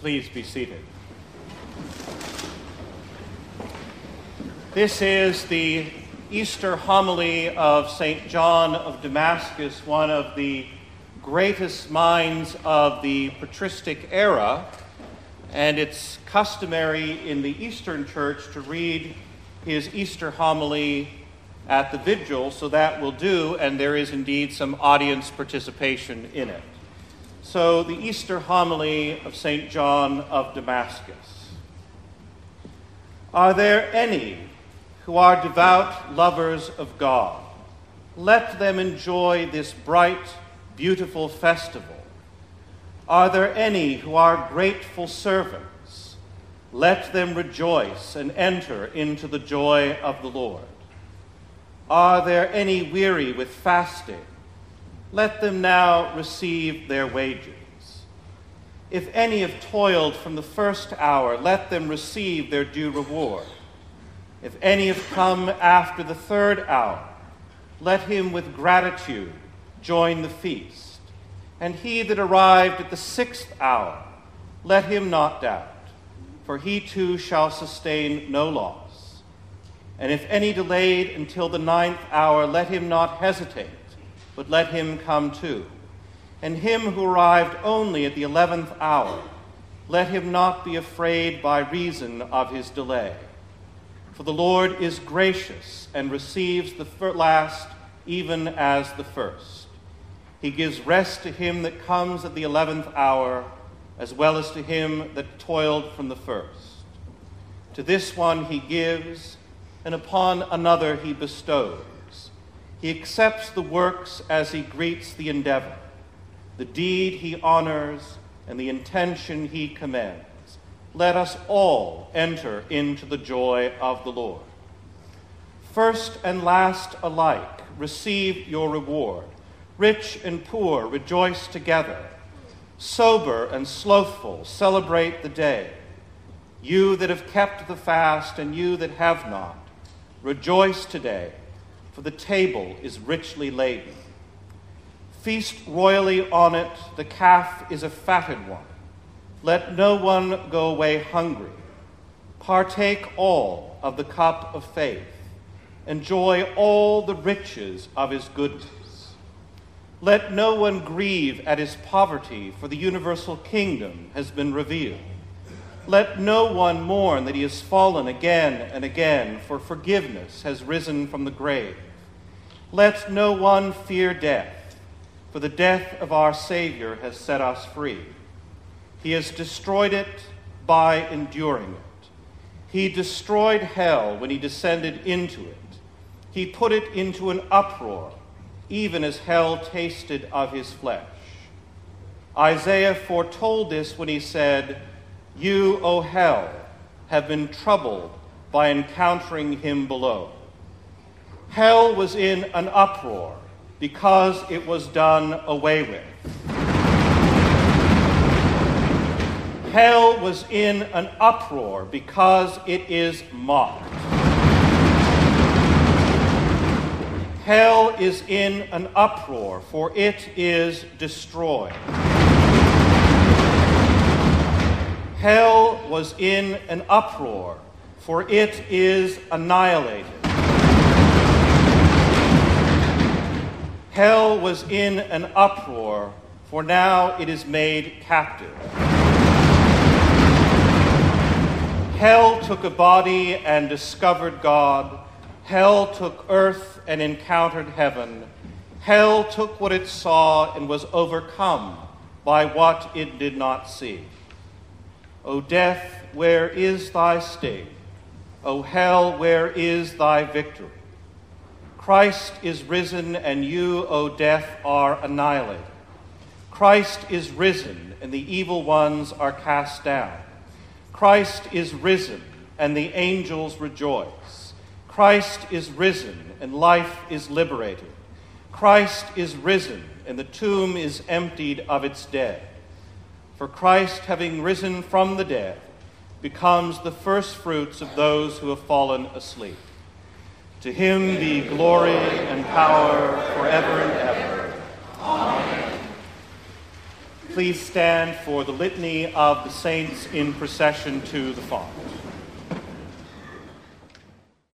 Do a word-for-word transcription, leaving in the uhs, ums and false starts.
Please be seated. This is the Easter homily of Saint John of Damascus, one of the greatest minds of the patristic era, and it's customary in the Eastern Church to read his Easter homily at the Vigil, so that will do, and there is indeed some audience participation in it. So, the Easter homily of Saint John of Damascus. Are there any who are devout lovers of God? Let them enjoy this bright, beautiful festival. Are there any who are grateful servants? Let them rejoice and enter into the joy of the Lord. Are there any weary with fasting? Let them now receive their wages. If any have toiled from the first hour, let them receive their due reward. If any have come after the third hour, let him with gratitude join the feast. And he that arrived at the sixth hour, let him not doubt, for he too shall sustain no loss. And if any delayed until the ninth hour, let him not hesitate, but let him come too. And him who arrived only at the eleventh hour, let him not be afraid by reason of his delay. For the Lord is gracious and receives the last even as the first. He gives rest to him that comes at the eleventh hour, as well as to him that toiled from the first. To this one he gives, and upon another he bestows. He accepts the works as he greets the endeavor. The deed he honors, and the intention he commends. Let us all enter into the joy of the Lord. First and last alike, receive your reward. Rich and poor rejoice together. Sober and slothful celebrate the day. You that have kept the fast and you that have not, rejoice today, for the table is richly laden. Feast royally on it, the calf is a fatted one. Let no one go away hungry. Partake all of the cup of faith. Enjoy all the riches of his goodness. Let no one grieve at his poverty, for the universal kingdom has been revealed. Let no one mourn that he has fallen again and again, for forgiveness has risen from the grave. Let no one fear death, for the death of our Savior has set us free. He has destroyed it by enduring it. He destroyed hell when he descended into it. He put it into an uproar, even as hell tasted of his flesh. Isaiah foretold this when he said, "You, O hell, have been troubled by encountering him below." Hell was in an uproar because it was done away with. Hell was in an uproar because it is mocked. Hell is in an uproar, for it is destroyed. Hell was in an uproar, for it is annihilated. Hell was in an uproar, for now it is made captive. Hell took a body and discovered God. Hell took earth and encountered heaven. Hell took what it saw and was overcome by what it did not see. O death, where is thy sting? O hell, where is thy victory? Christ is risen, and you, O death, are annihilated. Christ is risen, and the evil ones are cast down. Christ is risen, and the angels rejoice. Christ is risen, and life is liberated. Christ is risen, and the tomb is emptied of its dead. For Christ, having risen from the dead, becomes the firstfruits of those who have fallen asleep. To him be glory and power forever and ever. Amen. Please stand for the litany of the saints in procession to the font.